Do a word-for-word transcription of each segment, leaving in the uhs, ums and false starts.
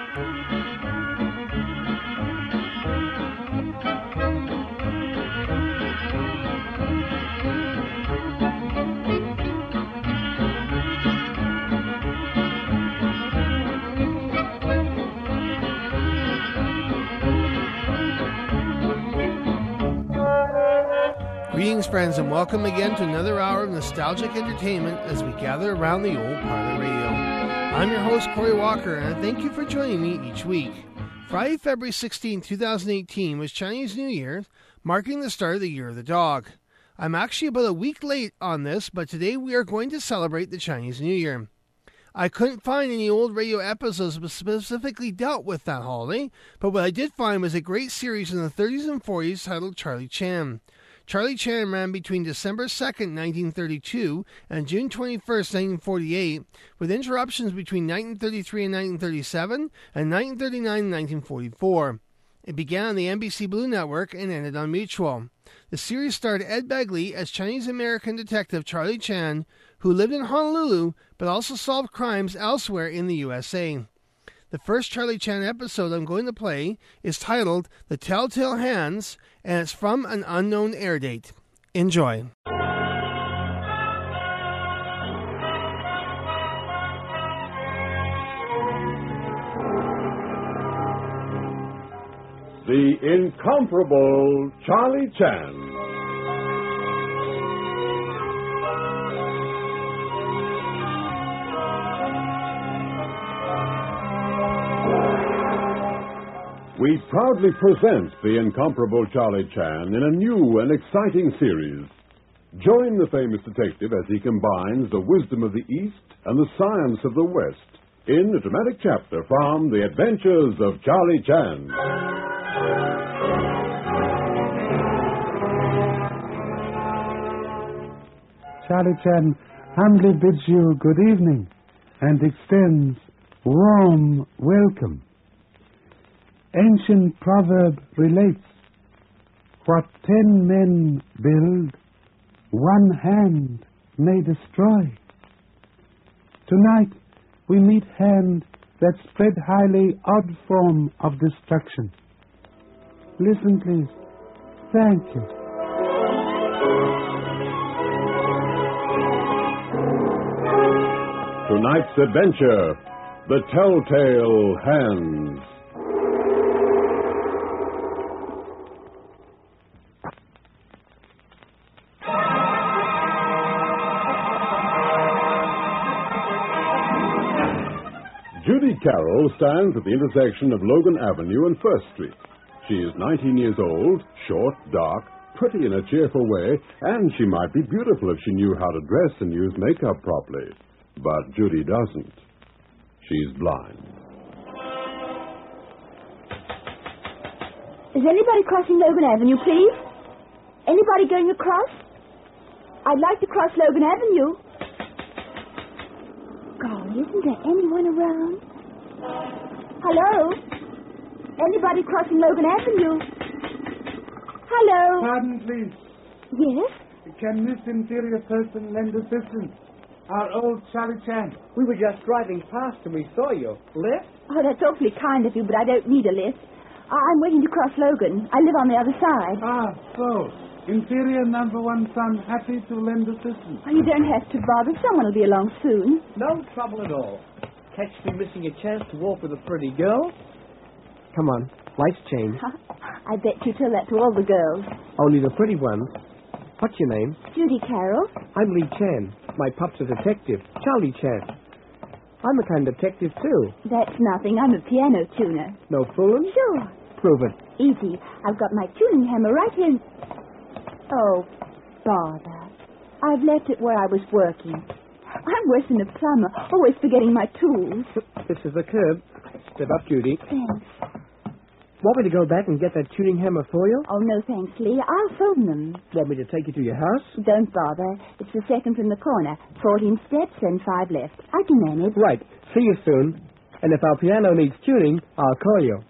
Greetings, friends, and welcome again to another hour of nostalgic entertainment as we gather around the old parlor radio. I'm your host, Corey Walker, and I thank you for joining me each week. Friday, February sixteenth, twenty eighteen was Chinese New Year, marking the start of the Year of the Dog. I'm actually about a week late on this, but today we are going to celebrate the Chinese New Year. I couldn't find any old radio episodes that specifically dealt with that holiday, but what I did find was a great series in the thirties and forties titled Charlie Chan. Charlie Chan ran between December second, nineteen thirty-two and June twenty-first, nineteen forty-eight, with interruptions between nineteen thirty-three and nineteen thirty-seven and nineteen thirty-nine and nineteen forty-four. It began on the N B C Blue Network and ended on Mutual. The series starred Ed Begley as Chinese-American detective Charlie Chan, who lived in Honolulu but also solved crimes elsewhere in the U S A. The first Charlie Chan episode I'm going to play is titled The Telltale Hands, and it's from an unknown air date. Enjoy. The incomparable Charlie Chan. We proudly present the incomparable Charlie Chan in a new and exciting series. Join the famous detective as he combines the wisdom of the East and the science of the West in a dramatic chapter from The Adventures of Charlie Chan. Charlie Chan humbly bids you good evening and extends warm welcome. Ancient proverb relates, what ten men build, one hand may destroy. Tonight we meet hand that spread highly odd form of destruction. Listen, please. Thank you. Tonight's adventure, The Telltale Hands. Judy Carroll stands at the intersection of Logan Avenue and First Street. She is nineteen years old, short, dark, pretty in a cheerful way, and she might be beautiful if she knew how to dress and use makeup properly. But Judy doesn't. She's blind. Is anybody crossing Logan Avenue, please? Anybody going across? I'd like to cross Logan Avenue. God, isn't there anyone around? Hello? Anybody crossing Logan Avenue? Hello? Pardon, please. Yes? Can this inferior person lend assistance? Our old Charlie Chan. We were just driving past and we saw you. Lift? Oh, that's awfully kind of you, but I don't need a lift. I- I'm waiting to cross Logan. I live on the other side. Ah, so. Inferior number one son, happy to lend assistance. Oh, you don't have to bother. Someone will be along soon. No trouble at all. Catch me missing a chance to walk with a pretty girl? Come on, life's changed. I bet you tell that to all the girls. Only the pretty ones. What's your name? Judy Carroll. I'm Lee Chan. My pup's a detective, Charlie Chan. I'm a kind of detective, too. That's nothing. I'm a piano tuner. No fooling? Sure. Prove it. Easy. I've got my tuning hammer right here. Oh, bother. I've left it where I was working. I'm worse than a plumber, always forgetting my tools. This is the curb. Step up, Judy. Thanks. Want me to go back and get that tuning hammer for you? Oh, no, thanks, Lee. I'll phone them. Want me to take you to your house? Don't bother. It's the second from the corner. Fourteen steps and five left. I can manage. Right. See you soon. And if our piano needs tuning, I'll call you.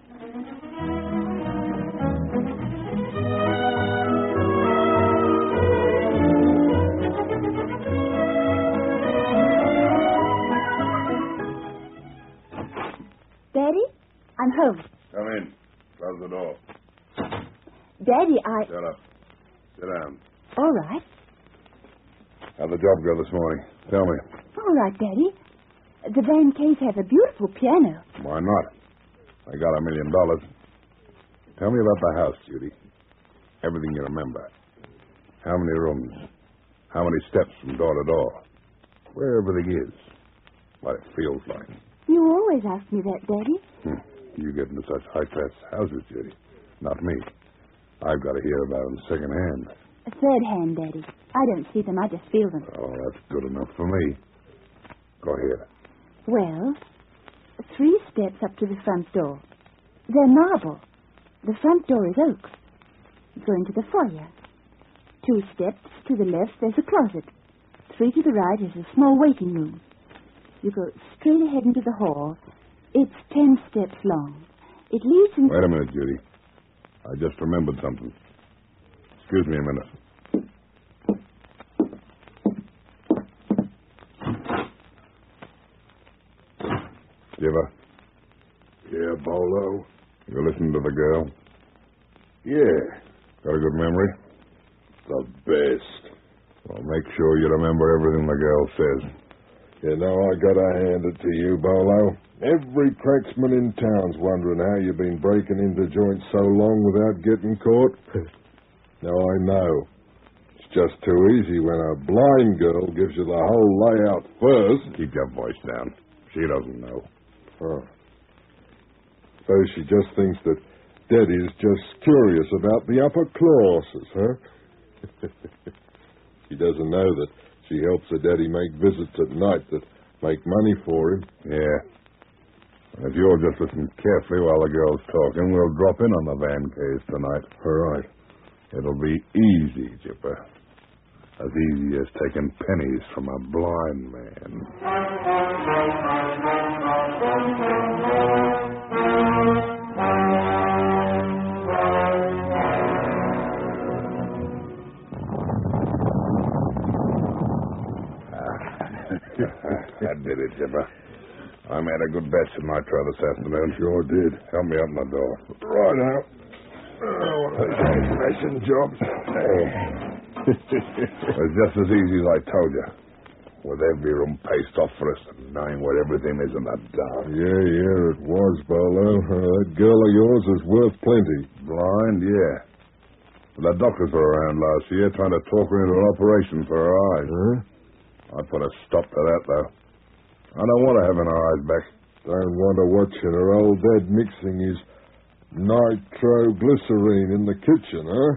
Daddy? I'm home. Come in. Close the door. Daddy, I... Shut up. Sit down. All right. How'd the job go this morning? Tell me. All right, Daddy. The Van Kays have a beautiful piano. Why not? I got a million dollars. Tell me about the house, Judy. Everything you remember. How many rooms? How many steps from door to door? Where everything is. What it feels like. You always ask me that, Daddy. Hmm. You get into such high-class houses, Judy. Not me. I've got to hear about them secondhand. A third hand, Daddy. I don't see them, I just feel them. Oh, that's good enough for me. Go ahead. Well, three steps up to the front door. They're marble. The front door is oak. Go into the foyer. Two steps to the left, there's a closet. Three to the right is a small waiting room. You go straight ahead into the hall. It's ten steps long. It leads into... Wait a minute, Judy. I just remembered something. Excuse me a minute. Giver. Yeah, Bolo? You listened to the girl? Yeah. Got a good memory? The best. Well, make sure you remember everything the girl says. You know, I gotta hand it to you, Bolo. Every cracksman in town's wondering how you've been breaking into joints so long without getting caught. Now, I know. It's just too easy when a blind girl gives you the whole layout first. Keep your voice down. She doesn't know. Oh. So she just thinks that Daddy's just curious about the upper clauses, huh? She doesn't know that she helps her daddy make visits at night that make money for him. Yeah. And if you'll just listen carefully while the girl's talking, we'll drop in on the Van Kays tonight. All right. It'll be easy, Chipper. As easy as taking pennies from a blind man. That did it, Chipper. I made a good bet, shouldn't I, try this afternoon? Sure did. Help me open the door. Right out. Oh, one of those old-fashioned jobs. It's just as easy as I told you. With every room paced off for us and knowing where everything is in that dark. Yeah, yeah, it was, Bolo. Uh, that girl of yours is worth plenty. Blind, yeah. But the doctors were around last year trying to talk her into an operation for her eyes. Huh? I put a stop to that, though. I don't want to have her eyes back. Don't want her watching her old dad mixing his nitroglycerine in the kitchen, huh?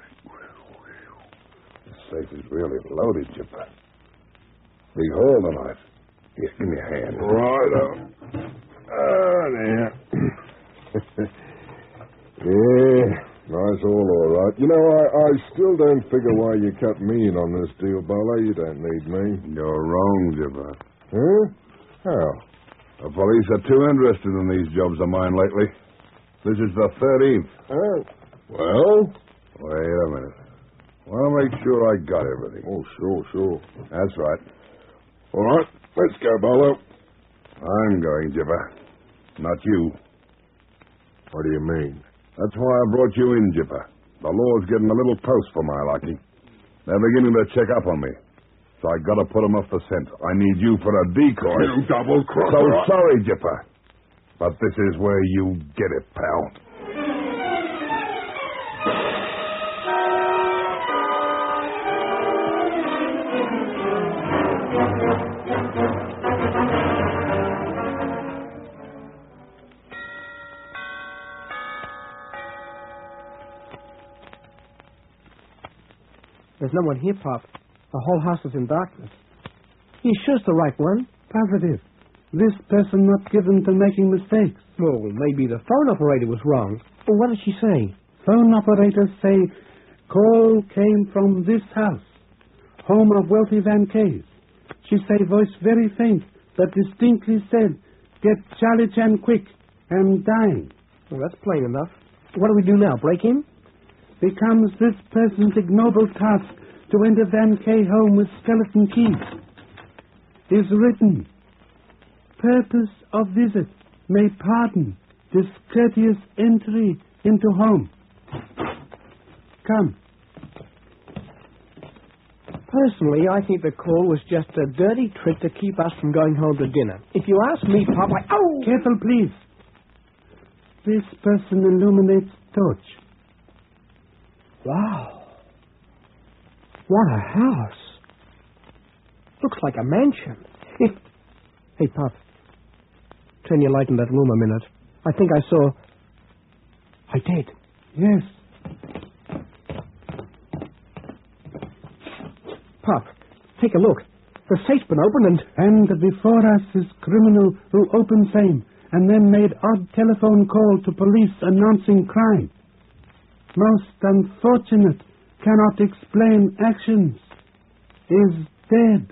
The safe is really loaded, Chipper. Big hole tonight. Here, give me a hand. Right up. Ah, there. Yeah, nice all, all right. You know, I, I still don't figure why you cut me in on this deal, Bolo. You don't need me. You're wrong, Chipper. Huh? How? The police are too interested in these jobs of mine lately. This is the thirteenth. Oh. Well? Wait a minute. I want to make sure I got everything. Oh, sure, sure. That's right. All right, let's go, Bolo. I'm going, Jipper. Not you. What do you mean? That's why I brought you in, Jipper. The law's getting a little close for my liking. They're beginning to check up on me. So I got to put them off the scent. I need you for a decoy. You double-crosser. So sorry, Jipper. But this is where you get it, pal. There's no one here, Pop. The whole house is in darkness. You sure's the right one. Positive. This person not given to making mistakes. Well, maybe the phone operator was wrong. But what did she say? Phone operators say call came from this house, home of wealthy Van Kays. She say voice very faint, but distinctly said, get Charlie Chan quick. I'm dying. Well, that's plain enough. What do we do now, break in? Becomes this person's ignoble task to enter Van Kay home with skeleton keys. Is written, purpose of visit, may pardon, discourteous entry into home. Come. Personally, I think the call was just a dirty trick to keep us from going home to dinner. If you ask me, Pop, I... Oh! Careful, please. This person illuminates torch. Wow. What a house. Looks like a mansion. If... Hey, Pop. Turn your light in that room a minute. I think I saw... I did. Yes. Pop, take a look. The safe's been opened and... And before us is criminal who opened same and then made odd telephone call to police announcing crime. Most unfortunate, cannot explain actions. Is dead.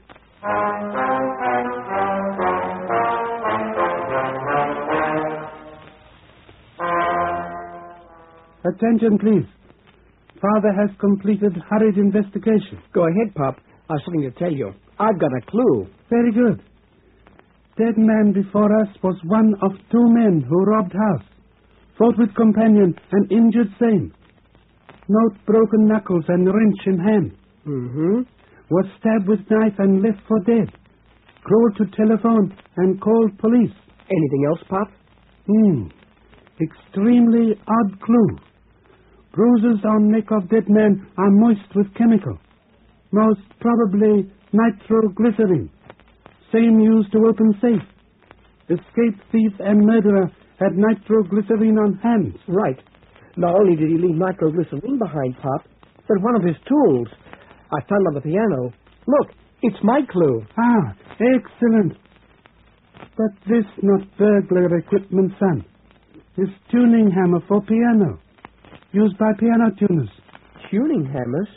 Attention, please. Father has completed hurried investigation. Go ahead, Pop. I have something to tell you. I've got a clue. Very good. Dead man before us was one of two men who robbed house, fought with companion and injured same. Note broken knuckles and wrench in hand. Mm-hmm. Was stabbed with knife and left for dead. Crawled to telephone and called police. Anything else, Pop? Hmm. Extremely odd clue. Bruises on neck of dead man are moist with chemical. Most probably nitroglycerin. Same used to open safe. Escaped thief and murderer had nitroglycerin on hands. Right. Not only did he leave nitroglycerin behind, Pop, but one of his tools. I found on the piano. Look, it's my clue. Ah, excellent. But this not burglar equipment, son. This tuning hammer for piano. Used by piano tuners. Tuning hammers?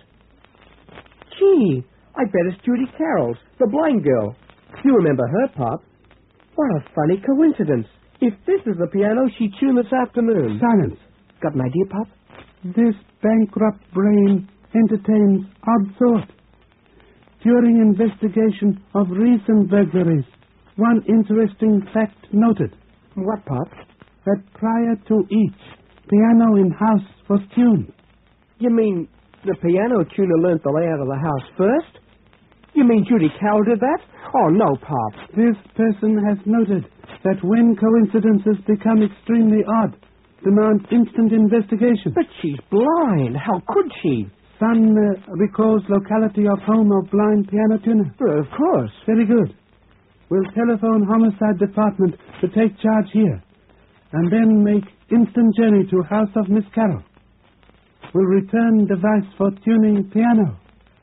Gee, I bet it's Judy Carroll's, the blind girl. You remember her, Pop. What a funny coincidence. If this is the piano she tuned this afternoon. Silence. Got an idea, Pop? This bankrupt brain entertains odd thought. During investigation of recent burglaries, one interesting fact noted. What, Pop? That prior to each, piano in house was tuned. You mean the piano tuner learned the layout of the house first? You mean Judy Carroll did that? Oh, no, Pop. This person has noted that when coincidences become extremely odd, demand instant investigation. But she's blind. How could she? Son uh, recalls locality of home of blind piano tuner. Well, of course. Very good. We'll telephone homicide department to take charge here, and then make instant journey to house of Miss Carroll. We'll return device for tuning piano,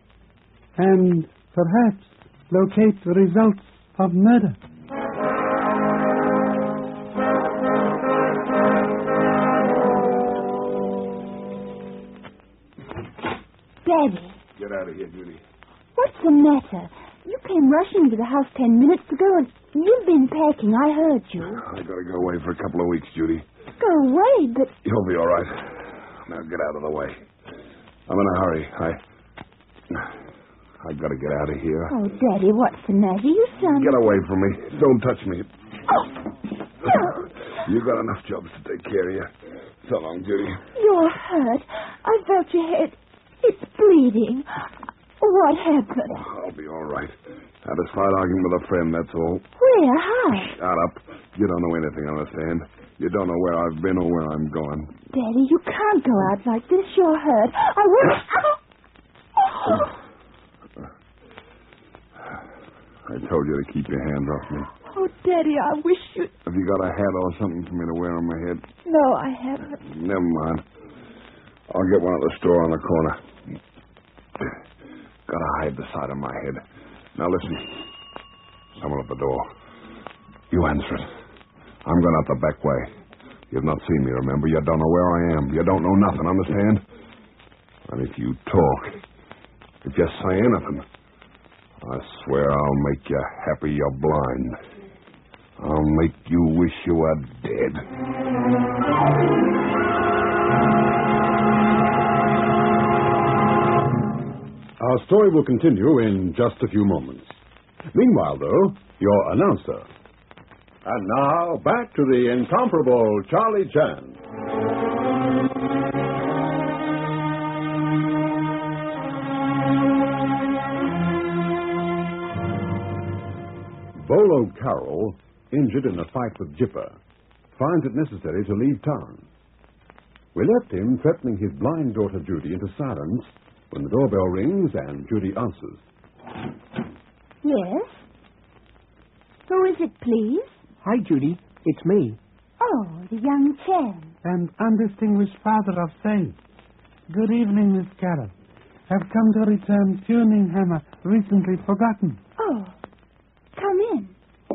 and perhaps locate the results of murder. Daddy. Get out of here, Judy. What's the matter? You came rushing into the house ten minutes ago, and you've been packing. I heard you. I gotta go away for a couple of weeks, Judy. Go away, but... You'll be all right. Now get out of the way. I'm in a hurry. I... I gotta get out of here. Oh, Daddy, what's the matter? You sound... Get away from me. Don't touch me. Oh, no. You got enough jobs to take care of you. So long, Judy. You're hurt. I felt your head. It's bleeding. What happened? Oh, I'll be all right. Had a slight argument with a friend, that's all. Where? How? Shut up. You don't know anything, understand? You don't know where I've been or where I'm going. Daddy, you can't go out like this. You're hurt. I won't... Oh. I told you to keep your hands off me. Oh, Daddy, I wish you... Have you got a hat or something for me to wear on my head? No, I haven't. Never mind. I'll get one at the store on the corner. Gotta hide the side of my head. Now listen. Someone at the door. You answer it. I'm going out the back way. You've not seen me, remember? You don't know where I am. You don't know nothing, understand? And if you talk, if you say anything, I swear I'll make you happy you're blind. I'll make you wish you were dead. Our story will continue in just a few moments. Meanwhile, though, your announcer. And now, back to the incomparable Charlie Chan. Bolo Carroll, injured in a fight with Jipper, finds it necessary to leave town. We left him threatening his blind daughter Judy into silence when the doorbell rings and Judy answers. Yes? Who is it, please? Hi, Judy. It's me. Oh, the young Chan. And undistinguished father of saints. Good evening, Miss Carroll. Have come to return tuning hammer recently forgotten. Oh, come in.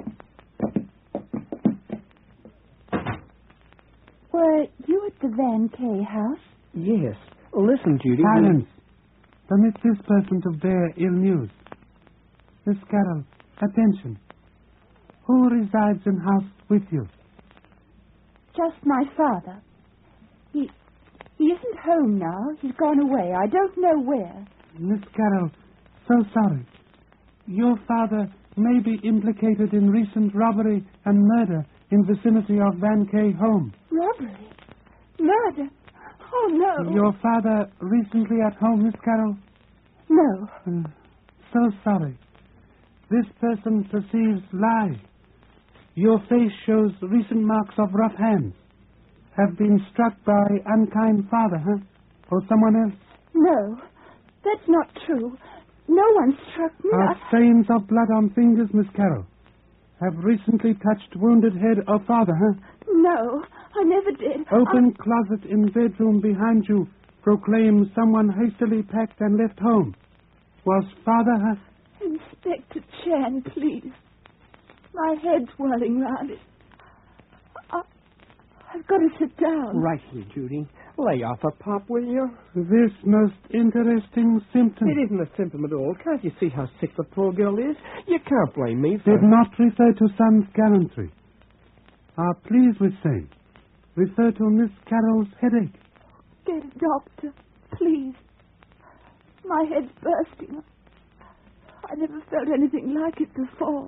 Were you at the Van K house? Yes. Listen, Judy. Silence. Permit this person to bear ill news. Miss Carroll, attention. Who resides in house with you? Just my father. He he isn't home now. He's gone away. I don't know where. Miss Carroll, so sorry. Your father may be implicated in recent robbery and murder in vicinity of Van K home. Robbery? Murder? Oh, no. Your father recently at home, Miss Carroll? No. Uh, so sorry. This person perceives lie. Your face shows recent marks of rough hands. Have been struck by unkind father, huh? Or someone else? No, that's not true. No one struck me. Are I... stains of blood on fingers, Miss Carroll? Have recently touched wounded head of father, huh? No, I never did. Open I... closet in bedroom behind you proclaims someone hastily packed and left home. Was father, huh? Inspector Chan, please. My head's whirling round it. I, I've got to sit down. Rightly, Judy. Lay off a pop, will you? This most interesting symptom. It isn't a symptom at all. Can't you see how sick the poor girl is? You can't blame me for... Did not refer to son's gallantry. Are pleased with same. Refer to Miss Carroll's headache. Get a doctor, please. My head's bursting. I never felt anything like it before.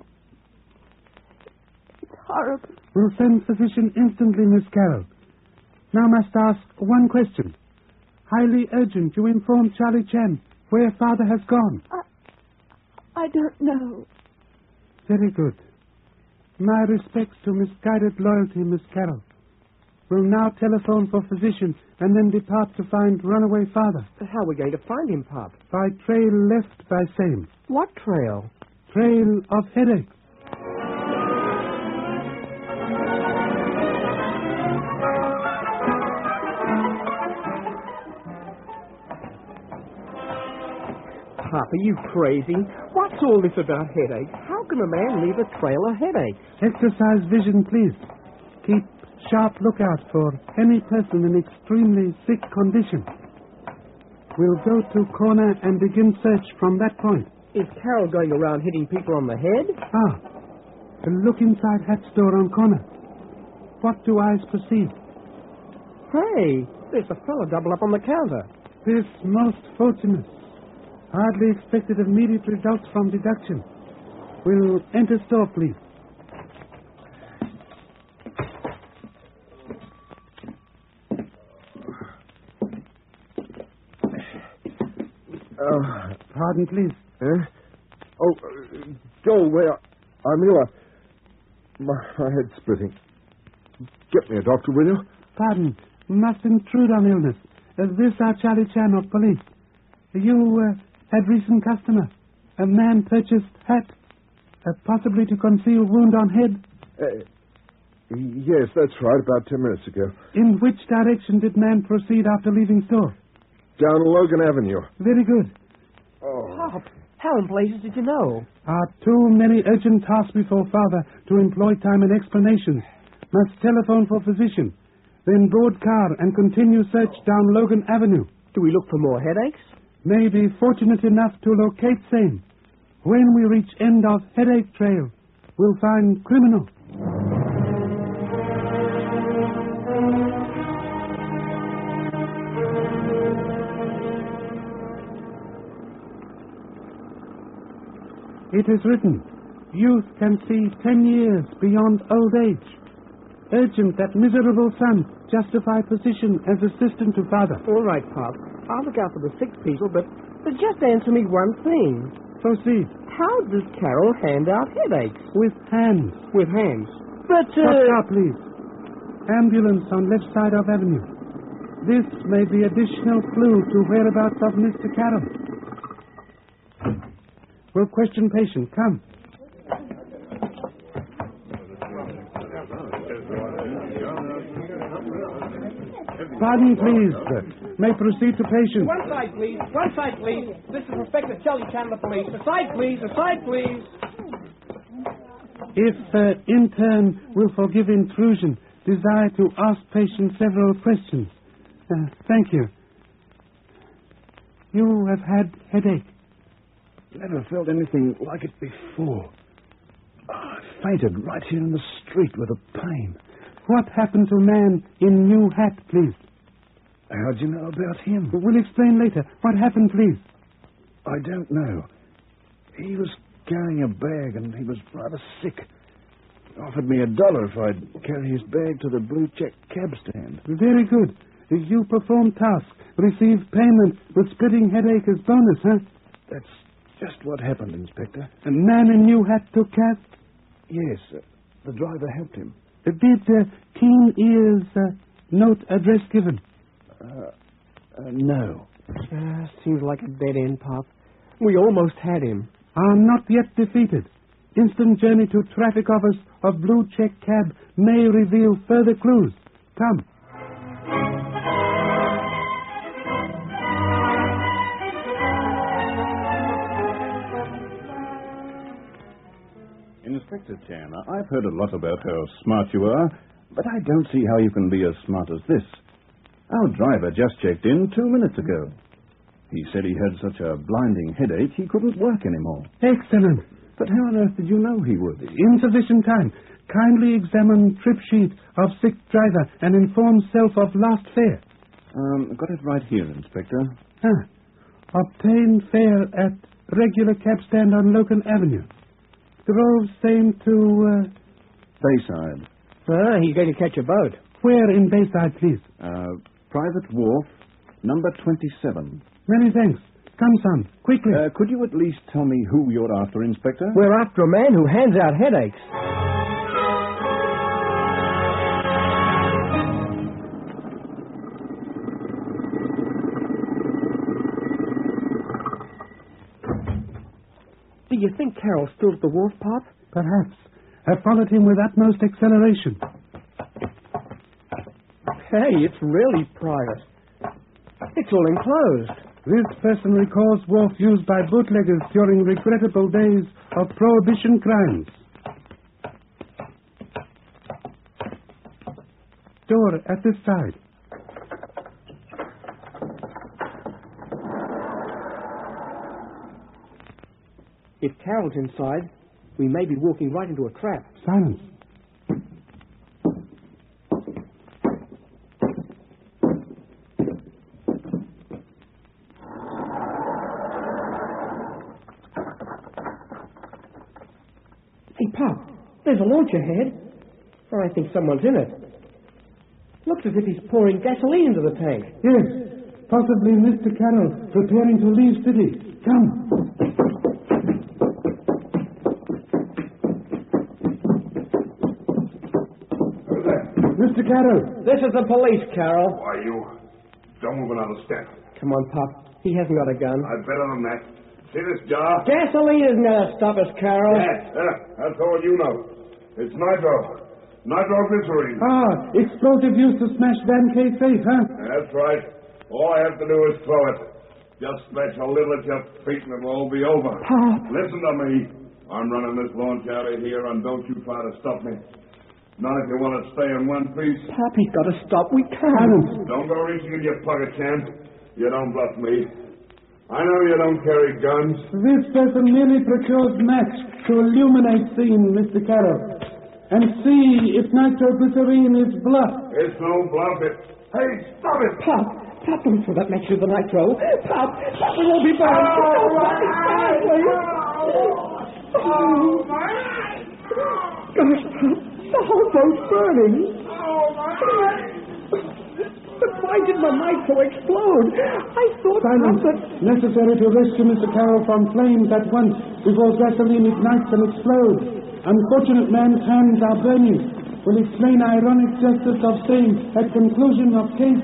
It's horrible. We'll send physician instantly, Miss Carroll. Now must ask one question. Highly urgent. You inform Charlie Chan where father has gone. I, I don't know. Very good. My respects to misguided loyalty, Miss Carroll. We'll now telephone for physician and then depart to find runaway father. But how are we going to find him, Pop? By trail left by same. What trail? Trail of headache. Pop, are you crazy? What's all this about headaches? How can a man leave a trail of headaches? Exercise vision, please. Keep sharp lookout for any person in extremely sick condition. We'll go to corner and begin search from that point. Is Carol going around hitting people on the head? Ah, look inside hat store on corner. What do eyes perceive? Hey, there's a fellow double up on the counter. This most fortunate. Hardly expected immediate results from deduction. We'll enter store, please. Uh, Pardon, please. eh? Oh, uh, Joel, where? I'm ill. My, my head's splitting. Get me a doctor, will you? Pardon. Must intrude on illness. Uh, this are Charlie Chan of police. You uh, had recent customer. A man purchased hat, uh, possibly to conceal wound on head. Uh, yes, that's right, about ten minutes ago. In which direction did man proceed after leaving store? Down Logan Avenue. Very good. Oh. Pop, how in blazes did you know? Are too many urgent tasks before father to employ time in explanations. Must telephone for physician. Then board car and continue search down Logan Avenue. Do we look for more headaches? May be fortunate enough to locate same. When we reach end of headache trail, we'll find criminal. It is written, Youth can see ten years beyond old age. Urgent that miserable son justify position as assistant to father. All right, Pop. I'll look out for the sick people, but, but just answer me one thing. Proceed. How does Carol hand out headaches? With hands. With hands. But, uh... Stop now, please. Ambulance on left side of avenue. This may be additional clue to whereabouts of Mister Carroll. We'll question patient. Come. Pardon, please. May proceed to patient. One side, please. One side, please. This is Inspector Shelley, Chandler Police. Aside, please. Aside, please. If uh, intern will forgive intrusion, desire to ask patient several questions. Uh, thank you. You have had headache. Never felt anything like it before. Oh, I fainted right here in the street with the pain. What happened to man in new hat, please? How'd you know about him? We'll explain later. What happened, please? I don't know. He was carrying a bag and he was rather sick. He offered me a dollar if I'd carry his bag to the blue check cab stand. Very good. You perform task, receive payment with splitting headache as bonus, huh? That's just what happened, Inspector. A man in new hat took cab? Yes, uh, the driver helped him. Uh, did uh, Keen Ears uh, note address given? Uh, uh, no. Uh, seems like a dead end, Pop. We almost had him. Are not yet defeated. Instant journey to traffic office of blue check cab may reveal further clues. Come. Inspector Chan, I've heard a lot about how smart you are, but I don't see how you can be as smart as this. Our driver just checked in two minutes ago. He said he had such a blinding headache he couldn't work anymore. Excellent. But how on earth did you know he would? Insufficient time. Kindly examine trip sheet of sick driver and inform self of last fare. Um, got it right here, Inspector. Huh. Obtain fare at regular cab stand on Logan Avenue. Drove same to, uh... Bayside. Ah, he's going to catch a boat. Where in Bayside, please? Uh, Private Wharf, number twenty-seven. Many thanks. Come, son, quickly. Uh, could you at least tell me who you're after, Inspector? We're after a man who hands out headaches. Do you think Carol's still at the wharf, Pop? Perhaps. I followed him with utmost acceleration. Hey, it's really private. It's all enclosed. This person recalls wharf used by bootleggers during regrettable days of prohibition crimes. Door at this side. If Carol's inside, we may be walking right into a trap. Silence. Hey, Pop, there's a launch ahead. Oh, I think someone's in it. Looks as if he's pouring gasoline into the tank. Yes, possibly Mister Carroll preparing to leave city. Come. Mister Carroll. This is the police, Carroll. Why, you... Don't move another step. Come on, Pop. He hasn't got a gun. I'd better than that. See this jar? Gasoline isn't going to stop us, Carroll. Yes, uh, that's all you know. It's nitro. Nitroglycerine. Ah, explosive used to smash Van K safe, huh? That's right. All I have to do is throw it. Just scratch a little at your feet and it'll all be over. Pop. Listen to me. I'm running this launch out of here, and don't you try to stop me. Not if you want to stay in one piece. Pop, he's got to stop. We can't. Don't go reaching in your pocket, champ. You don't bluff me. I know you don't carry guns. This person merely procures match to illuminate scene, Mister Carroll, and see if nitroglycerine is bluff. It's no bluff. It... Hey, stop it! Pop, Pop, don't throw that match with the nitro. Pop, Pop, we won't be burned. Oh, Don't, Pop, it's fine, please. Oh, my! Gosh, the whole boat's burning. Oh, my! But why did my nitro explode? I thought... Silence. That... Necessary to rescue Mister Carroll from flames at once before gasoline ignites and explodes. Unfortunate man's hands are burning. Will explain ironic justice of saying at conclusion of case.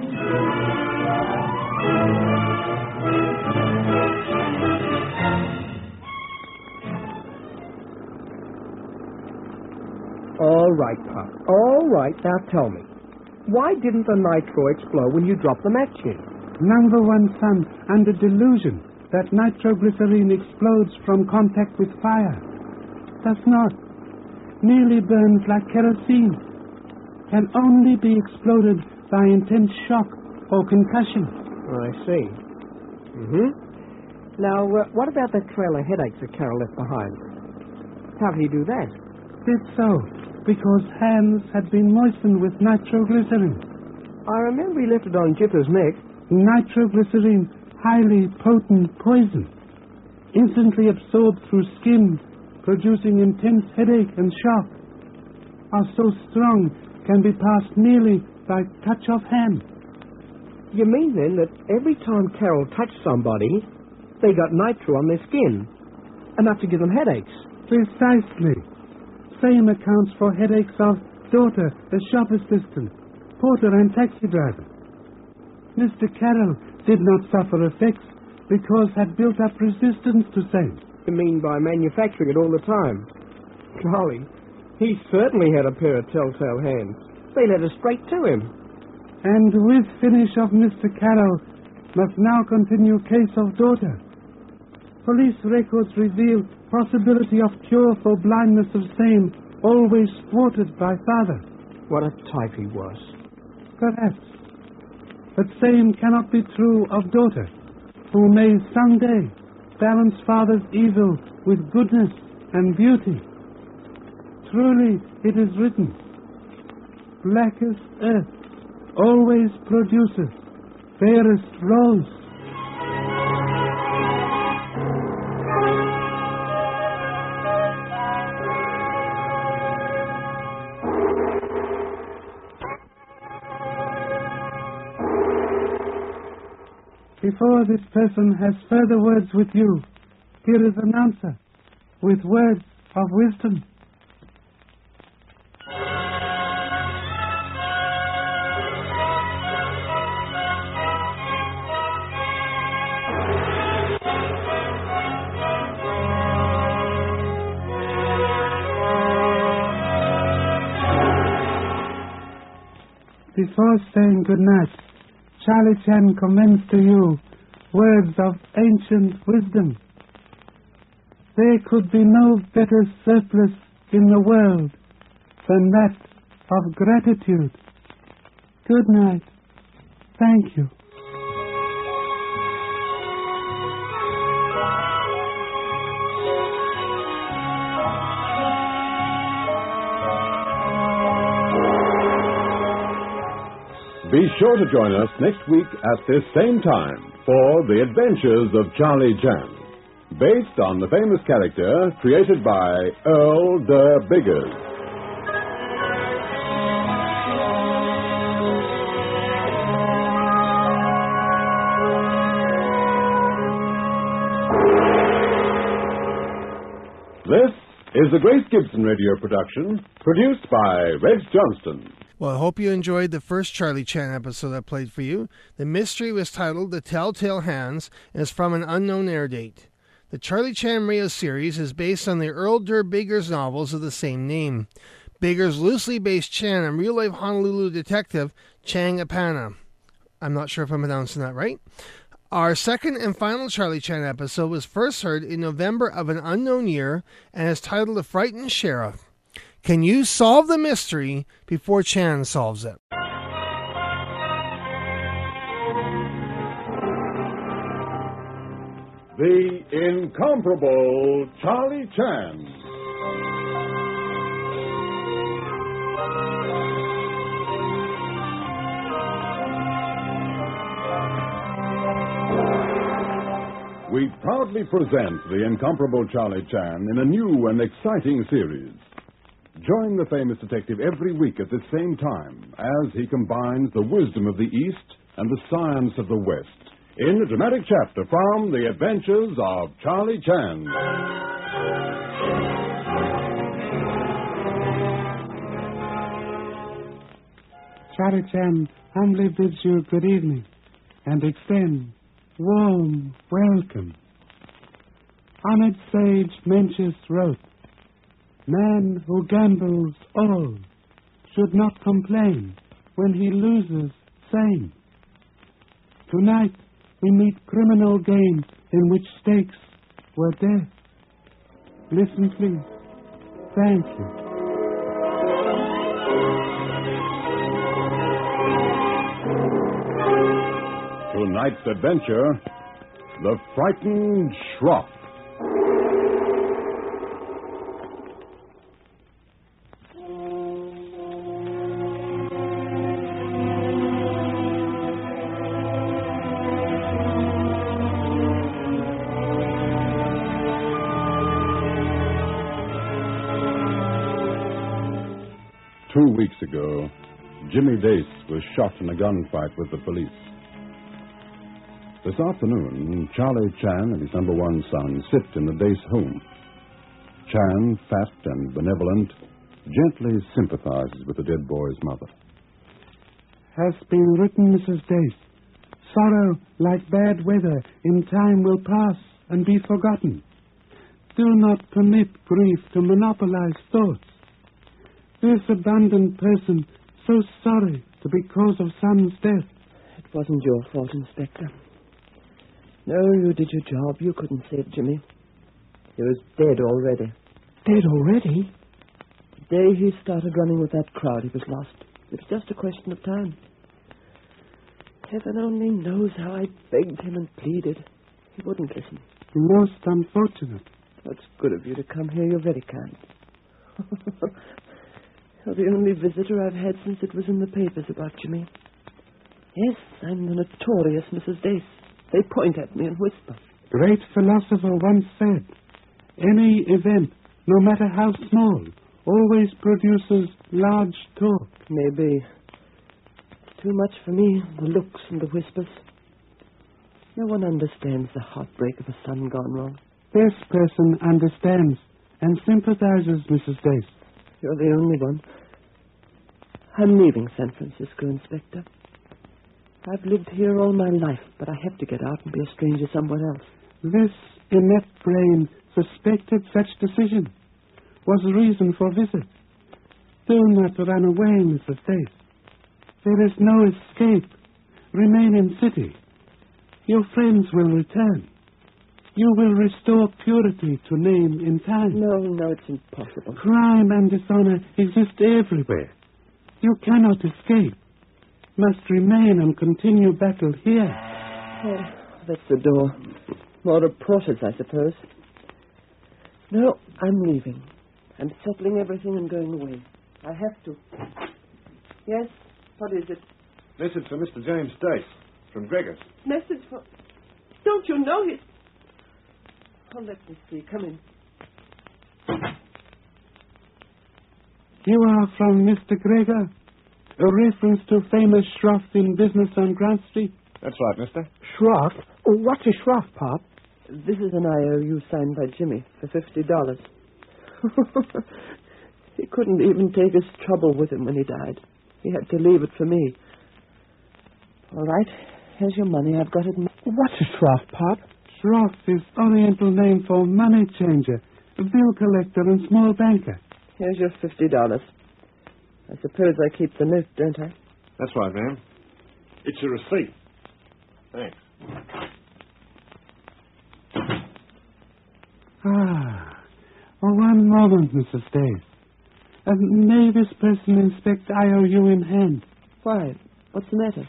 All right, Pop. All right. Now tell me. Why didn't the nitro explode when you dropped the match in? Number one, son, under delusion that nitroglycerine explodes from contact with fire. Does not. Merely burns like kerosene. Can only be exploded by intense shock or concussion. I see. Mm-hmm. Now, uh, what about the trail of headaches that Carol left behind? How did he do that? Did so, because hands had been moistened with nitroglycerine. I remember he left it on Jitter's neck. Nitroglycerine, highly potent poison, instantly absorbed through skin, producing intense headache and shock, are so strong can be passed merely by touch of hand. You mean then that every time Carol touched somebody, they got nitro on their skin, enough to give them headaches? Precisely. Same accounts for headaches of daughter, the shop assistant, porter and taxi driver. Mister Carroll did not suffer effects because had built up resistance to same. You mean by manufacturing it all the time? Golly, he certainly had a pair of telltale hands. They led us straight to him. And with finish of Mister Carroll must now continue case of daughter. Police records reveal possibility of cure for blindness of same, always thwarted by father. What a type he was. Perhaps. But same cannot be true of daughter, who may someday balance father's evil with goodness and beauty. Truly it is written, blackest earth always produces fairest rose. Before this person has further words with you, here is an answer with words of wisdom. Before saying good night, Charlie Chan commends to you words of ancient wisdom. There could be no better surplus in the world than that of gratitude. Good night. Thank you. Be sure to join us next week at this same time for The Adventures of Charlie Chan, based on the famous character created by Earl de Biggers. This is a Grace Gibson radio production, produced by Rex Johnston. Well, I hope you enjoyed the first Charlie Chan episode I played for you. The mystery was titled The Telltale Hands and is from an unknown air date. The Charlie Chan radio series is based on the Earl de Biggers novels of the same name. Biggers loosely based Chan on real-life Honolulu detective Chang Apana. I'm not sure if I'm pronouncing that right. Our second and final Charlie Chan episode was first heard in November of an unknown year and is titled The Frightened Sheriff. Can you solve the mystery before Chan solves it? The incomparable Charlie Chan. we proudly present the incomparable Charlie Chan in a new and exciting series. Join the famous detective every week at the same time as he combines the wisdom of the East and the science of the West in a dramatic chapter from The Adventures of Charlie Chan. Charlie Chan humbly bids you good evening and extend warm welcome. Honored sage Mencius wrote, "Man who gambles all should not complain when he loses sane." Tonight we meet criminal game in which stakes were death. Listen, please. Thank you. Tonight's adventure, The Frightened Shroff. Two weeks ago, Jimmy Dace was shot in a gunfight with the police. This afternoon, Charlie Chan and his number one son sit in the Dace home. Chan, fat and benevolent, gently sympathizes with the dead boy's mother. Has been written, Missus Dace. Sorrow, like bad weather, in time will pass and be forgotten. Do not permit grief to monopolize thoughts. This abandoned person, so sorry to be cause of son's death. It wasn't your fault, Inspector. No, you did your job. You couldn't save Jimmy. He was dead already. Dead already? The day he started running with that crowd, he was lost. It was just a question of time. Heaven only knows how I begged him and pleaded. He wouldn't listen. Most unfortunate. That's good of you to come here. You're very kind. You're the only visitor I've had since it was in the papers about Jimmy. Yes, I'm the notorious Missus Dace. They point at me and whisper. Great philosopher once said, any event, no matter how small, always produces large talk. Maybe. It's too much for me, the looks and the whispers. No one understands the heartbreak of a son gone wrong. This person understands and sympathizes, Missus Dace. You're the only one. I'm leaving San Francisco, Inspector. I've lived here all my life, but I have to get out and be a stranger somewhere else. This inept brain suspected such decision. Was reason for visit. Do not run away, Missus Dace. There is no escape. Remain in city. Your friends will return. You will restore purity to name in time. No, no, it's impossible. Crime and dishonor exist everywhere. You cannot escape. Must remain and continue battle here. Oh, that's the door. More reporters, I suppose. No, I'm leaving. I'm settling everything and going away. I have to. Yes? What is it? Message for Mister James Dace from Gregor's. Message for... Don't you know he... Oh, let me see. Come in. You are from Mister Gregor? A reference to famous Shroff in business on Grant Street? That's right, mister. Shroff? Oh, what's a Shroff, Pop? This is an I O U signed by Jimmy for fifty dollars. He couldn't even take his trouble with him when he died. He had to leave it for me. All right. Here's your money. I've got it. In... What's a Shroff, Pop? Shroff is Oriental name for money changer, bill collector, and small banker. Here's your fifty dollars. I suppose I keep the note, don't I? That's right, ma'am. It's your receipt. Thanks. Ah, oh, one moment, Missus Dace. Uh, may this person inspect I O U in hand? Why? What's the matter?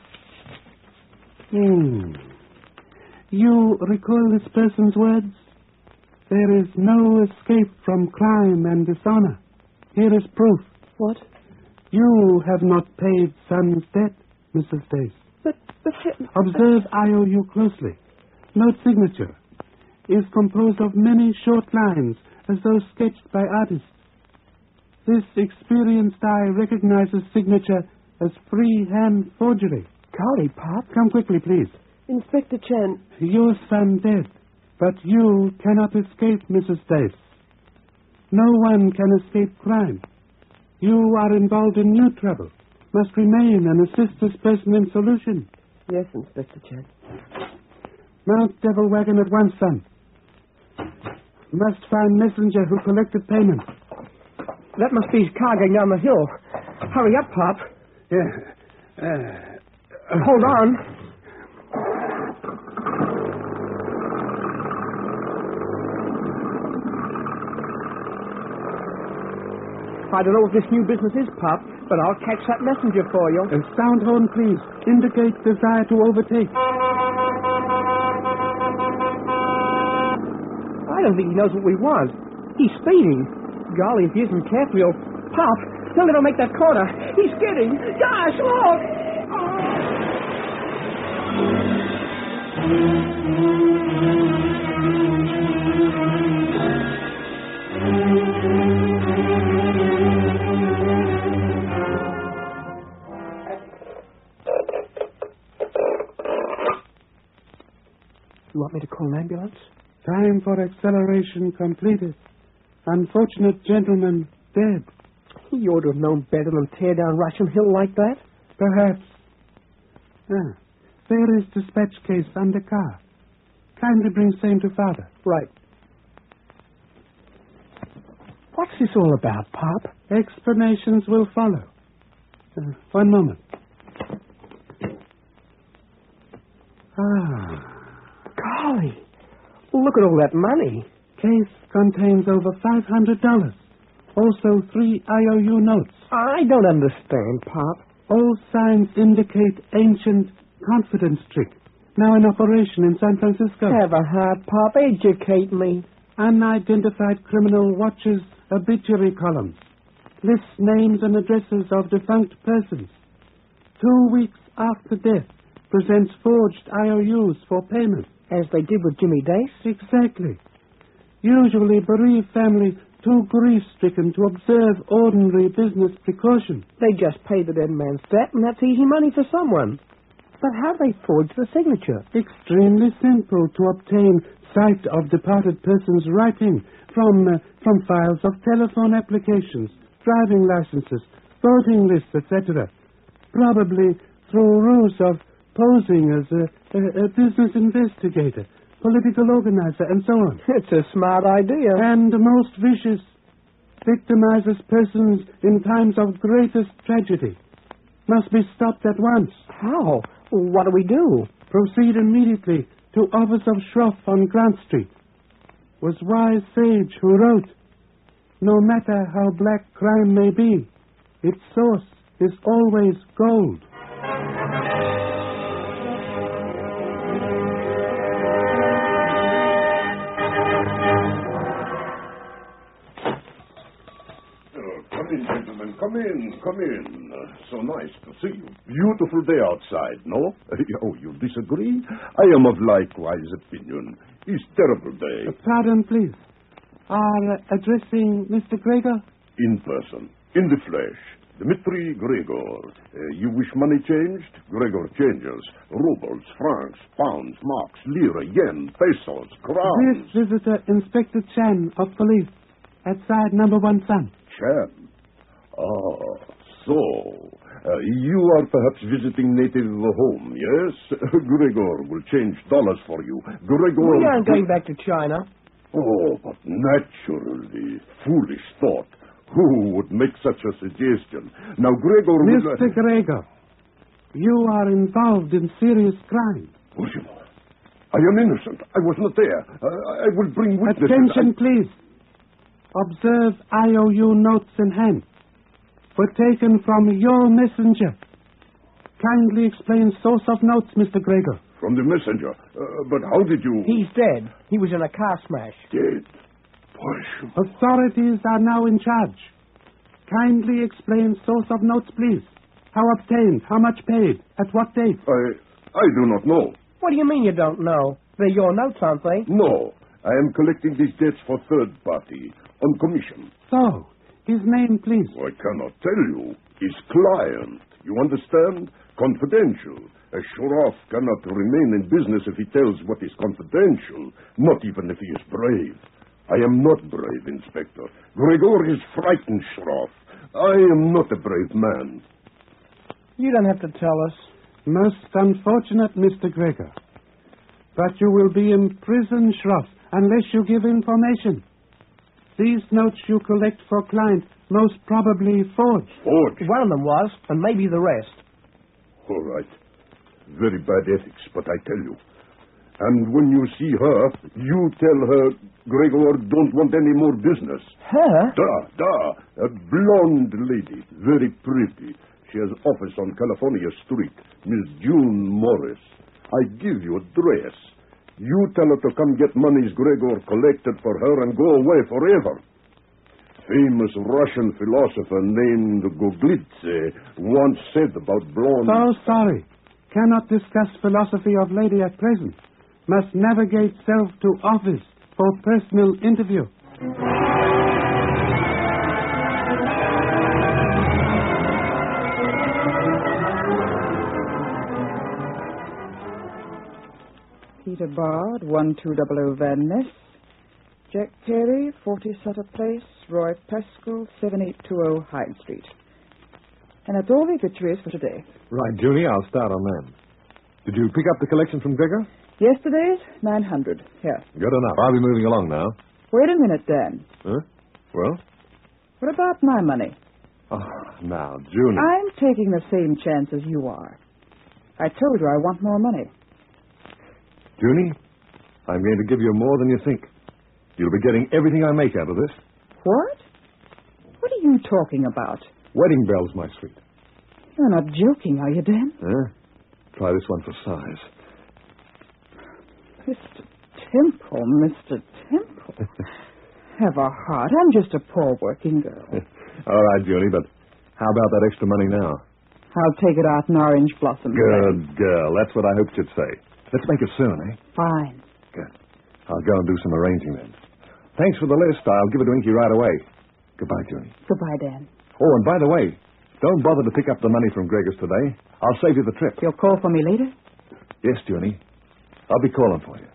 Hmm. You recall this person's words? There is no escape from crime and dishonor. Here is proof. What? You have not paid son's debt, Missus Dace. But, but... Observe I O U closely. Note signature. is composed of many short lines, as though sketched by artists. This experienced eye recognizes signature as freehand forgery. Golly, Pop. Come quickly, please. Inspector Chen. Your son dead, but you cannot escape, Missus Dace. No one can escape crime. You are involved in new trouble. Must remain and assist this person in solution. Yes, Inspector Chen. Mount Devil Wagon at once, son. Must find messenger who collected payment. That must be his car going down the hill. Hurry up, Pop. Yeah. Uh, Hold on. I don't know what this new business is, Pop, but I'll catch that messenger for you. A sound horn, please. Indicate desire to overtake. I don't think he knows what we want. He's speeding. Golly, if he isn't careful, he'll... Pop, he'll never make that corner. He's skidding. Gosh, look! You want me to call an ambulance? Time for acceleration completed. Unfortunate gentleman dead. He ought to have known better than tear down Russian Hill like that. Perhaps. Ah, there is dispatch case under car. Kindly bring same to father. Right. What's this all about, Pop? Explanations will follow. Uh, one moment. Ah. Golly. Look at all that money. Case contains over five hundred dollars. Also three I O U notes. I don't understand, Pop. All signs indicate ancient confidence trick. Now in operation in San Francisco. Have a heart, Pop. Educate me. Unidentified criminal watches obituary columns. Lists names and addresses of defunct persons. Two weeks after death, presents forged I O Us for payment. As they did with Jimmy Dace? Exactly. Usually bereaved family too grief-stricken to observe ordinary business precaution. They just pay the dead man's debt, and that's easy money for someone. But how they forge the signature? Extremely simple to obtain sight of departed person's writing from uh, from files of telephone applications, driving licenses, voting lists, et cetera. Probably through ruse of posing as a, a, a business investigator, political organizer, and so on. It's a smart idea. And most vicious, victimizes persons in times of greatest tragedy. Must be stopped at once. How? What do we do? Proceed immediately to office of Schroff on Grant Street. Was wise sage who wrote, no matter how black crime may be, its source is always gold. Come in, come in. Uh, so nice to see you. Beautiful day outside, no? Oh, you disagree? I am of likewise opinion. It's terrible day. Uh, pardon, please. Are uh, addressing Mister Gregor? In person, in the flesh. Dmitri Gregor. Uh, you wish money changed? Gregor changes. Rubles, francs, pounds, marks, lira, yen, pesos, crowns. This visitor, Inspector Chan of police, at side number one son. Chan? Ah, so. Uh, you are perhaps visiting native home, yes? Gregor will change dollars for you. Gregor... We aren't going back to China. Oh, but naturally. Foolish thought. Who would make such a suggestion? Now, Gregor will... Mister Gregor, you are involved in serious crime. William, I am innocent. I was not there. Uh, I will bring witnesses. Attention, I... please. Observe I O U notes in hand. Were taken from your messenger. Kindly explain source of notes, Mister Gregor. From the messenger? Uh, but how did you... He's dead. He was in a car smash. Dead? Boy, authorities are now in charge. Kindly explain source of notes, please. How obtained? How much paid? At what date? I... I do not know. What do you mean you don't know? They're your notes, aren't they? No. I am collecting these debts for third party, on commission. So, his name, please. I cannot tell you. His client. You understand? Confidential. A sheriff cannot remain in business if he tells what is confidential, not even if he is brave. I am not brave, Inspector. Gregor is frightened, Sheriff. I am not a brave man. You don't have to tell us. Most unfortunate, Mister Gregor. But you will be in prison, Sheriff, unless you give information. These notes you collect for client most probably forged. Forged? One of them was, and maybe the rest. All right. Very bad ethics, but I tell you. And when you see her, you tell her Gregor don't want any more business. Her? Da, da. A blonde lady. Very pretty. She has office on California Street. Miss June Morris. I give you address. You tell her to come get monies Gregor collected for her and go away forever. Famous Russian philosopher named Goglitze once said about blonde... So sorry. Cannot discuss philosophy of lady at present. Must navigate self to office for personal interview. Peter Bard, one two zero zero Van Ness. Jack Perry, forty Sutter Place. Roy Pascal, seven eight two zero Hyde Street. And that's all the obituaries for today. Right, Julie, I'll start on them. Did you pick up the collection from Gregor? Yesterday's, nine hundred. Here. Good enough. I'll be moving along now. Wait a minute, Dan. Huh? Well? What about my money? Oh, now, Julie. I'm taking the same chance as you are. I told you I want more money. Junie, I'm going to give you more than you think. You'll be getting everything I make out of this. What? What are you talking about? Wedding bells, my sweet. You're not joking, are you, Dan? Huh? Try this one for size. Mister Temple, Mister Temple. Have a heart. I'm just a poor working girl. All right, Julie, but how about that extra money now? I'll take it out in orange blossom. Good girl. That's what I hoped you'd say. Let's make it soon, eh? Fine. Good. I'll go and do some arranging then. Thanks for the list. I'll give it to Inky right away. Goodbye, Julie. Goodbye, Dan. Oh, and by the way, don't bother to pick up the money from Gregor's today. I'll save you the trip. You'll call for me later? Yes, Junie. I'll be calling for you.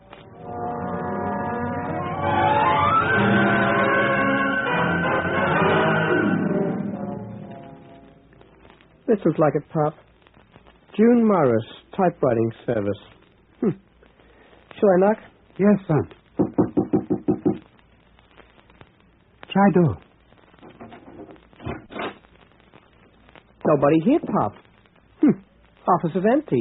This is like it, Pop. June Morris, typewriting service. Hmm. Shall I knock? Yes, son. Try door. Nobody here, Pop. Hmm. Office is empty.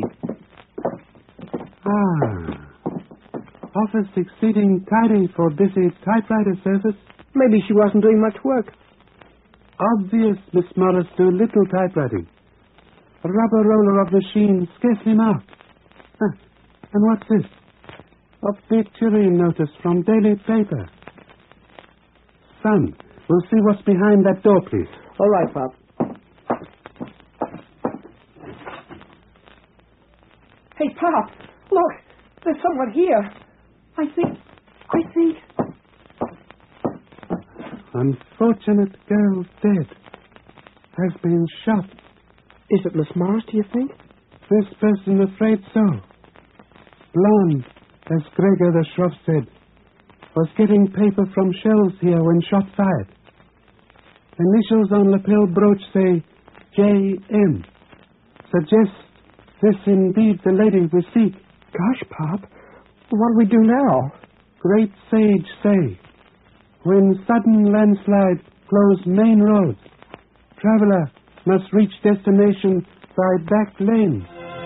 Ah. Office exceeding tidy for busy typewriter service. Maybe she wasn't doing much work. Obvious Miss Morris do little typewriting. A rubber roller of machine scarcely marked. Huh. And what's this? Obituary notice from daily paper. Son, we'll see what's behind that door, please. All right, Pop. Hey, Pop, look. There's someone here. I think... I think... Unfortunate girl dead. Has been shot. Is it Miss Morris, do you think? This person afraid so. Blonde, as Gregor the sheriff said, was getting paper from shelves here when shot fired. Initials on lapel brooch say J M. Suggests this indeed the lady we seek. Gosh, Pop, what do we do now? Great sage say, when sudden landslide close main roads, traveler must reach destination by back lanes.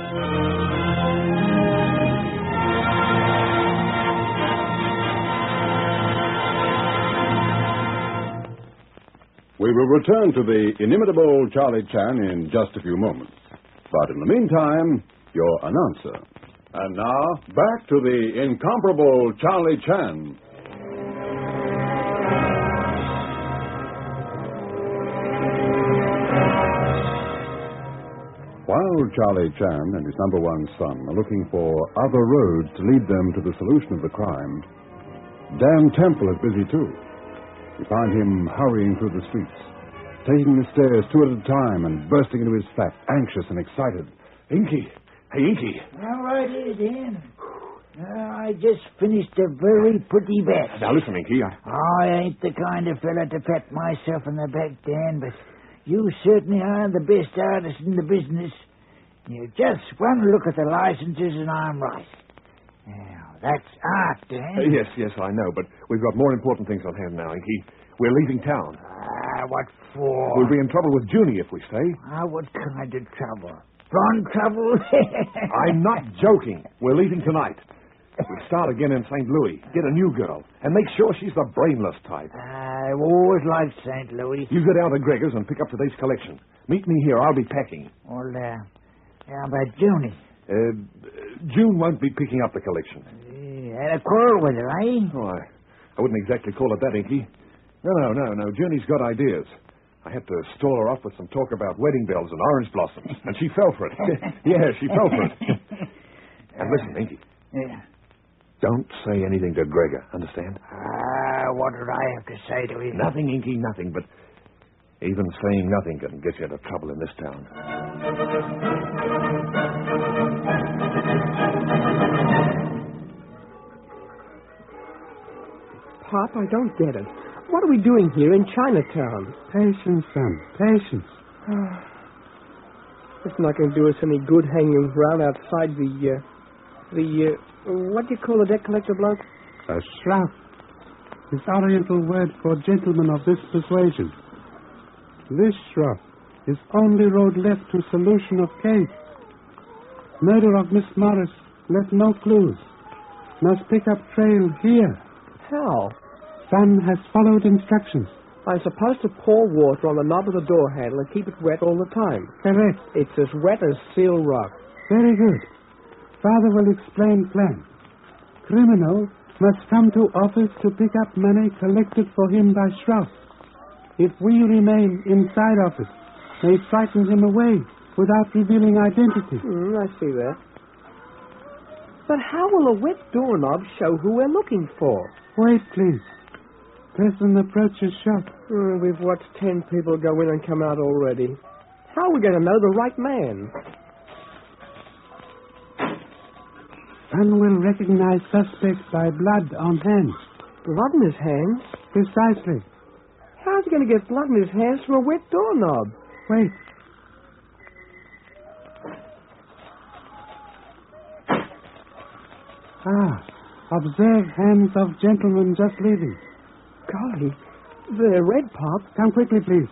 We will return to the inimitable Charlie Chan in just a few moments. But in the meantime, your announcer. And now, back to the incomparable Charlie Chan. While Charlie Chan and his number one son are looking for other roads to lead them to the solution of the crime, Dan Temple is busy, too. You find him hurrying through the streets, taking the stairs two at a time and bursting into his flat, anxious and excited. Inky! Hey, Inky! All right, here, Dan. Uh, I just finished a very pretty bet. Now, listen, Inky, I... I ain't the kind of fella to pat myself in the back, Dan, but you certainly are the best artist in the business. You just one look at the licenses and I'm right. Now, that's art, Dan. Uh, yes, yes, I know, but we've got more important things on hand now, Inky. We're leaving town. Ah, what for? We'll be in trouble with Junie if we stay. Ah, what kind of trouble? Blonde trouble? I'm not joking. We're leaving tonight. We'll start again in Saint Louis, get a new girl, and make sure she's the brainless type. I've always liked Saint Louis. You go down to Gregor's and pick up today's collection. Meet me here. I'll be packing. Well, uh, how about Junie? Uh, June won't be picking up the collection. Uh, had a quarrel with her, eh? Oh, I, I wouldn't exactly call it that, Inky. No, no, no, no. Junie's got ideas. I had to stall her off with some talk about wedding bells and orange blossoms, and she fell for it. Yeah, she fell for it. And listen, Inky. Yeah. Don't say anything to Gregor, understand? Ah, what did I have to say to him? Nothing, Inky, nothing, but even saying nothing can get you into trouble in this town. Pop, I don't get it. What are we doing here in Chinatown? Patience, son, patience. It's not going to do us any good hanging around outside the, uh, the, uh, what do you call a debt collector bloke? A shroud. This Oriental word for gentleman of this persuasion. This shroud is only road left to solution of case. Murder of Miss Morris left no clues. Must pick up trail here. How? Son has followed instructions. I'm supposed to pour water on the knob of the door handle and keep it wet all the time. Correct. It's as wet as seal rock. Very good. Father will explain plan. Criminal must come to office to pick up money collected for him by Strauss. If we remain inside office, may frighten him away without revealing identity. Mm, I see that. But how will a wet doorknob show who we're looking for? Wait, please. Person approaches shop. Mm, we've watched ten people go in and come out already. How are we going to know the right man? Son will recognize suspect by blood on hands. Blood in his hands? Precisely. How's he going to get blood in his hands from a wet doorknob? Wait. Ah, observe hands of gentleman just leaving. Golly, they're red, Pop. Come quickly, please.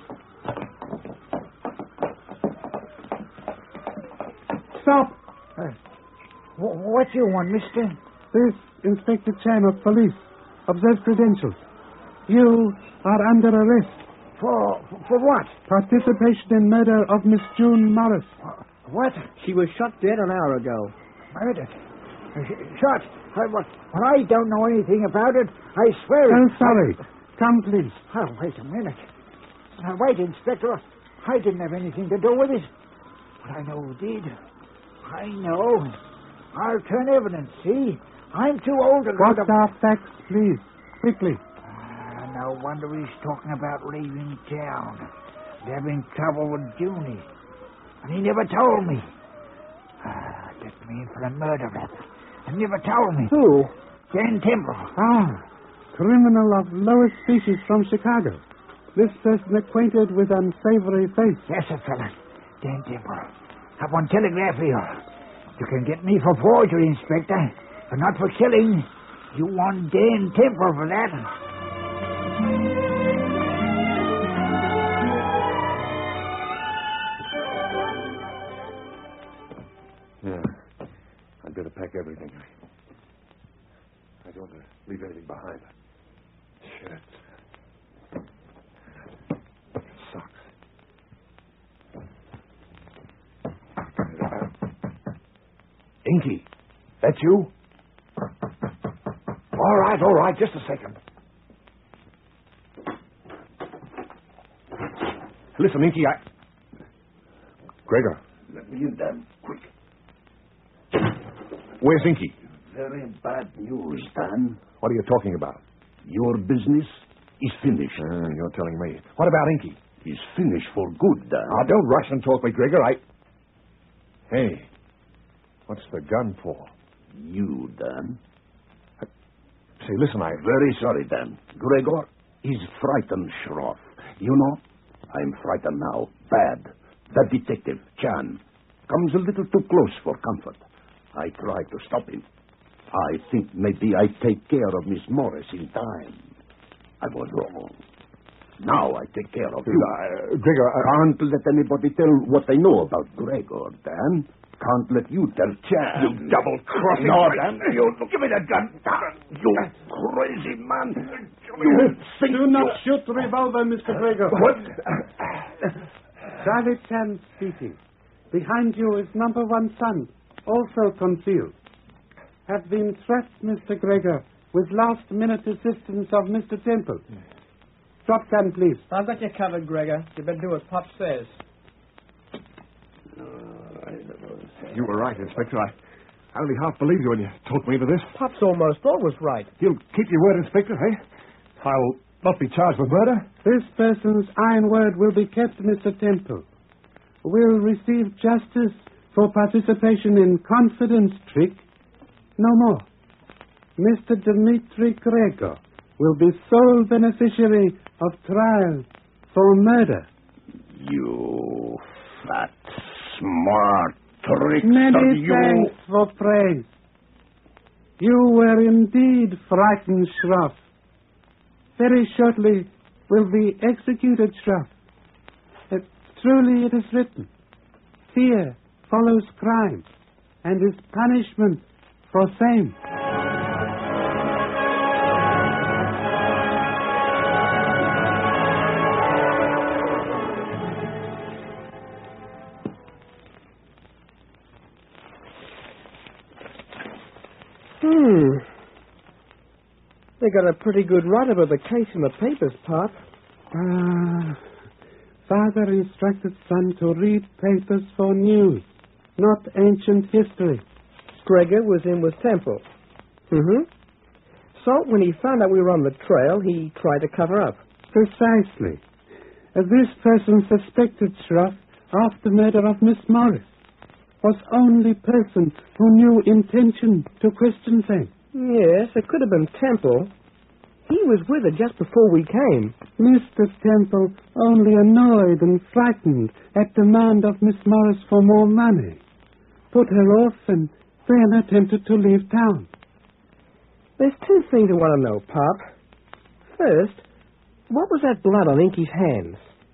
Stop! Uh, what you want, mister? This Inspector Chan of police. Observe credentials. You are under arrest. For for what? Participation in murder of Miss June Morris. What? She was shot dead an hour ago. Murdered? Shot? I, well, I don't know anything about it. I swear I'm it. sorry. Come, please. Oh, wait a minute. Now, wait, Inspector. I didn't have anything to do with it. But I know who did. I know. I'll turn evidence, see? I'm too old to go What to... are facts, please? Quickly. Uh, no wonder he's talking about leaving town. Having trouble with Junie. And he never told me. Uh, get me in for a murder rap. And never told me. Who? Dan Temple. Ah, criminal of lowest species from Chicago. This person acquainted with unsavory face. Yes, sir, fella. Dan Temple. Have one telegraph here. You can get me for forgery, Inspector, but not for killing. You want Dan Temple for that. Yeah. I'd better pack everything. I, I don't want to leave anything behind. Shit. Socks. Inky, that's you? All right, all right, just a second. Listen, Inky, I... Gregor. Let me in damn quick. Where's Inky? Very bad news, Dan. What are you talking about? Your business is finished. Uh, you're telling me. What about Inky? He's finished for good, Dan. Now, don't rush and talk me, Gregor. I... Hey, what's the gun for? You, Dan. Say, listen, I... Very sorry, Dan. Gregor is frightened, Shroff. You know, I'm frightened now. Bad. That detective, Chan, comes a little too close for comfort. I try to stop him. I think maybe I take care of Miss Morris in time. I was wrong. Now I take care of you. Uh, Gregor, I... Can't let anybody tell what they know about Gregor, Dan. Can't let you tell Chan. You double-crossing... No, Dan. You, give me that gun. You crazy man. You think... Do not shoot the revolver, Mister Gregor. What? Private Chan speaking. Behind you is number one son, also concealed. Have been trapped, Mister Gregor, with last-minute assistance of Mister Temple. Drop gun, please. I've got you covered, Gregor. You better do what Pop says. You were right, Inspector. I only half believed you when you talked me into this. Pop's almost always right. You'll keep your word, Inspector, eh? I'll not be charged with murder. This person's iron word will be kept, Mister Temple. Will receive justice for participation in confidence trick. No more. Mister Dmitri Gregor will be sole beneficiary of trial for murder. You fat, smart trickster, Many you... thanks for praise. You were indeed frightened, Shroff. Very shortly will be executed, Shroff. Uh, truly it is written, fear follows crime, and is punishment for same. Hmm. They got a pretty good write about the case in the papers, Pop. Ah, father instructed son to read papers for news, not ancient history. Gregor was in with Temple. Mm-hmm. So when he found out we were on the trail, he tried to cover up. Precisely. Uh, this person suspected Shroff of the murder of Miss Morris. Was only person who knew intention to Christian faith. Yes, it could have been Temple. He was with her just before we came. Mister Temple only annoyed and frightened at demand of Miss Morris for more money. Put her off and then attempted to leave town. There's two things I want to know, Pop. First, what was that blood on Inky's hands?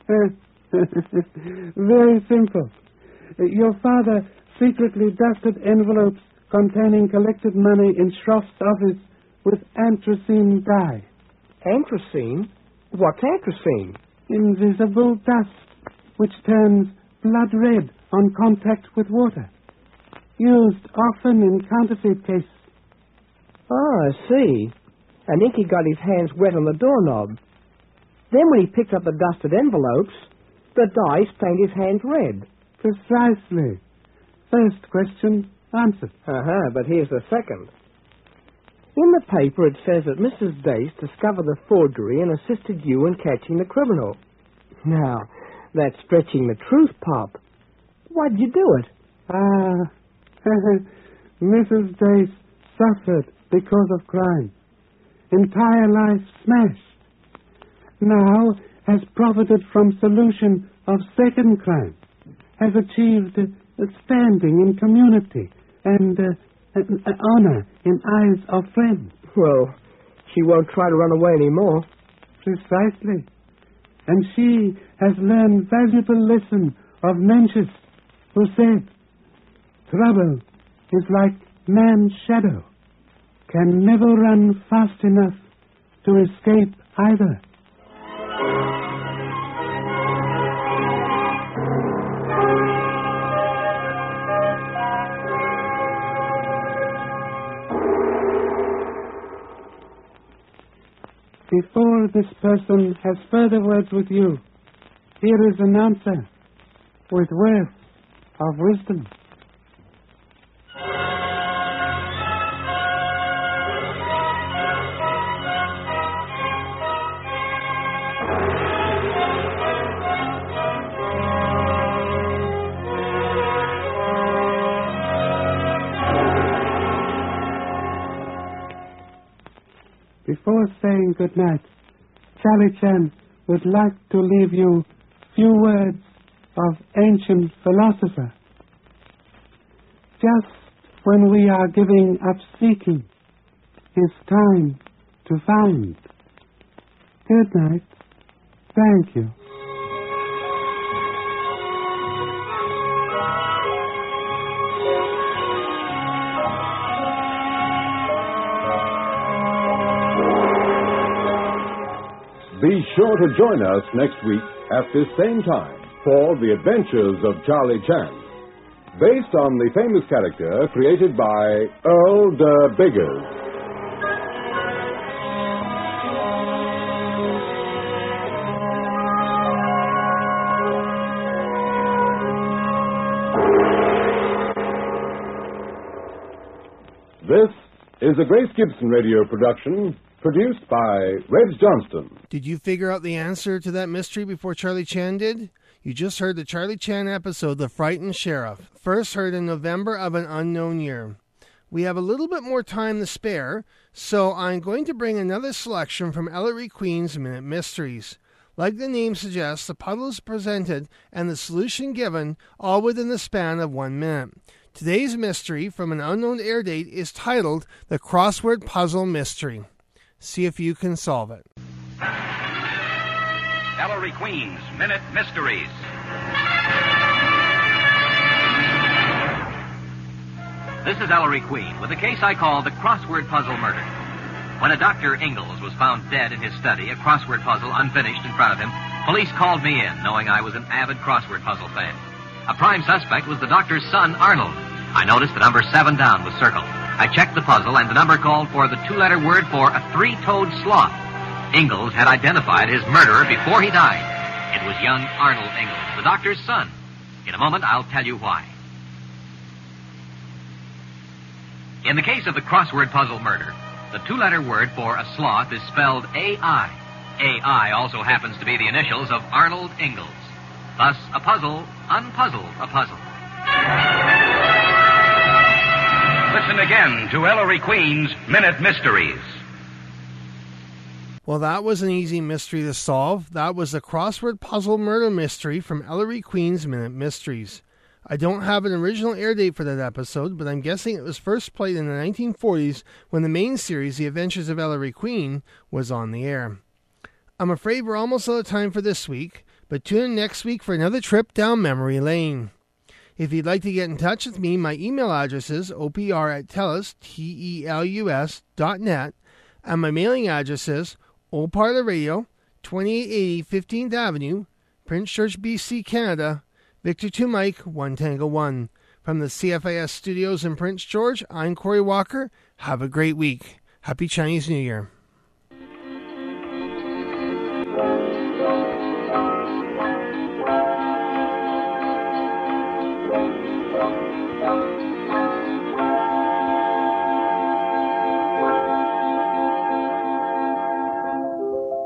Very simple. Your father secretly dusted envelopes containing collected money in Shroff's office with anthracene dye. Anthracene? What's anthracene? Invisible dust, which turns blood red on contact with water. Used often in counterfeit cases. Oh, I see. And Inky got his hands wet on the doorknob. Then when he picked up the dusted envelopes, the dye stained his hands red. Precisely. First question answered. Uh-huh, but here's the second. In the paper it says that Missus Dace discovered the forgery and assisted you in catching the criminal. Now, that's stretching the truth, Pop. Why'd you do it? Ah, Missus Dace suffered because of crime. Entire life smashed. Now has profited from solution of second crime. Has achieved uh, standing in community and uh, uh, honor in eyes of friends. Well, she won't try to run away anymore. Precisely. And she has learned valuable lesson of Mencius, who said, trouble is like man's shadow, can never run fast enough to escape either. Before this person has further words with you, here is an answer with words of wisdom. before saying good night, Charlie Chan would like to leave you few words of ancient philosopher. Just when we are giving up seeking, it's time to find. Good night. Thank you. Be sure to join us next week at this same time for The Adventures of Charlie Chan, based on the famous character created by Earl de Biggers. This is a Grace Gibson radio production, produced by Reg Johnston. Did you figure out the answer to that mystery before Charlie Chan did? You just heard the Charlie Chan episode, The Frightened Sheriff, first heard in November of an unknown year. We have a little bit more time to spare, so I'm going to bring another selection from Ellery Queen's Minute Mysteries. Like the name suggests, the puzzle is presented and the solution given, all within the span of one minute. Today's mystery, from an unknown air date, is titled The Crossword Puzzle Mystery. See if you can solve it. Ellery Queen's Minute Mysteries. This is Ellery Queen with a case I call the crossword puzzle murder. When a Doctor Ingalls was found dead in his study, a crossword puzzle unfinished in front of him, police called me in, knowing I was an avid crossword puzzle fan. A prime suspect was the doctor's son, Arnold. I noticed the number seven down was circled. I checked the puzzle, and the number called for the two-letter word for a three-toed sloth. Ingalls had identified his murderer before he died. It was young Arnold Ingalls, the doctor's son. In a moment, I'll tell you why. In the case of the crossword puzzle murder, the two-letter word for a sloth is spelled A I. A I also happens to be the initials of Arnold Ingalls. Thus, a puzzle unpuzzled a puzzle. Listen again to Ellery Queen's Minute Mysteries. Well, that was an easy mystery to solve. That was the crossword puzzle murder mystery from Ellery Queen's Minute Mysteries. I don't have an original air date for that episode, but I'm guessing it was first played in the nineteen forties when the main series, The Adventures of Ellery Queen, was on the air. I'm afraid we're almost out of time for this week, but tune in next week for another trip down memory lane. If you'd like to get in touch with me, my email address is O P R at telus, T E L U S, dot net, and my mailing address is Old Part of the Radio, twenty-eight eighty fifteenth Avenue, Prince George, B C, Canada, Victor two Mike, one Tango one. From the C F I S studios in Prince George, I'm Corey Walker. Have a great week. Happy Chinese New Year. Thank you.